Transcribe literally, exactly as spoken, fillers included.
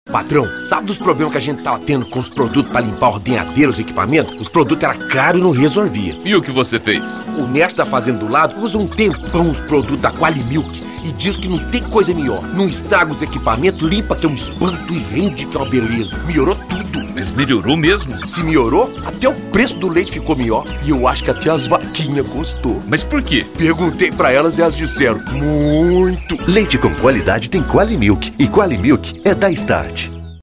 Patrão, sabe dos problemas que a gente tava tendo com os produtos para limpar ordenhadeiros e equipamentos? Os produtos eram caros e não resolvia. E o que você fez? O Nércio da fazenda do lado usa um tempão os produtos da Qualimilk e diz que não tem coisa melhor. Não estraga os equipamentos, limpa que é um espanto e rende que é uma beleza. Melhorou tudo. Mas melhorou mesmo? Se melhorou, até o preço do leite ficou melhor. E eu acho que até as vaquinhas gostou. Mas por quê? Perguntei pra elas e elas disseram, muito. Leite com qualidade tem Qualimilk. E Qualimilk é da Start.